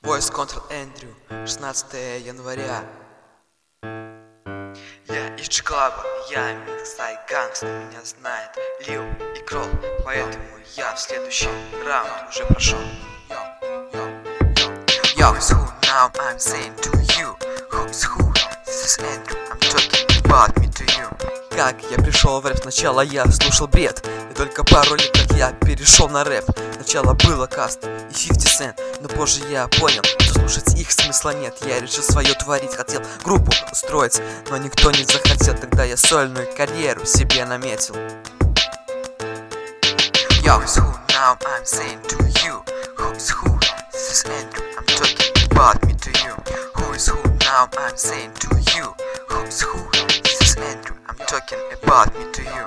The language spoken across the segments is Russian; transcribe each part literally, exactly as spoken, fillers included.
Voice Control Эндрю, шестнадцатое января. Я из Ч-клаба, я Миксай Гангста, меня знает Лил и Кролл, поэтому я в следующий раунд уже прошел. Yo, who's who now I'm saying to you? Who's who? This is Andrew, I'm talking about me to you. Как я пришел в рэп, сначала я слушал бред, и только пару лет как я перешел на рэп. Сначала было Каст и фифти сент, но позже я понял, что слушать их смысла нет. Я решил свое творить, хотел группу устроить, но никто не захотел. Тогда я сольную карьеру себе наметил. Yo, who's who now I'm saying to you? Who's who? This is Andrew, I'm talking about me to you. Who is who now I'm saying to you? Who's who? This is Andrew, I'm talking about me to you.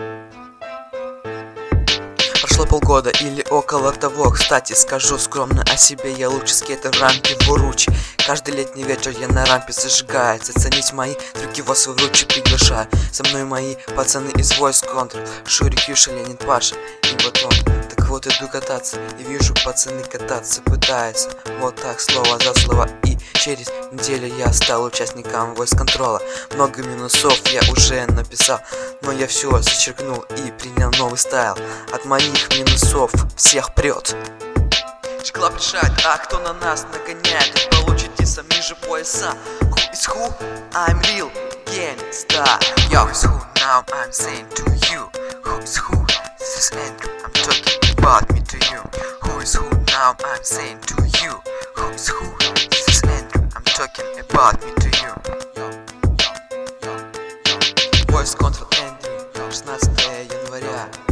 Прошло полгода или около того. Кстати, скажу скромно о себе, я лучший скейтер в рампе в Уручи. Каждый летний вечер я на рампе зажигаю. Заценить мои трюки вас в Уручи приглашаю. Со мной мои пацаны из Voice Control, Шурик, Юша, Ленин, Паша и вот он. Так вот иду кататься и вижу, пацаны кататься пытаются. Вот так, слово за слово, и через неделю я стал участником Voice Control. Много минусов я уже написал, но я все зачеркнул и принял новый стайл. От моих минусов всех прет. Ч-клаб решает, а кто на нас нагоняет, вы получите сами же пояса. Who is who? I'm real gangsta. Yo, who's who now I'm saying to you? Who's who? This is Andrew, I'm talking about me to you. Who is who now I'm saying to you? Who's who? This is Andrew, I'm talking about me to you. Voice Control Эндрю, шестнадцатое января.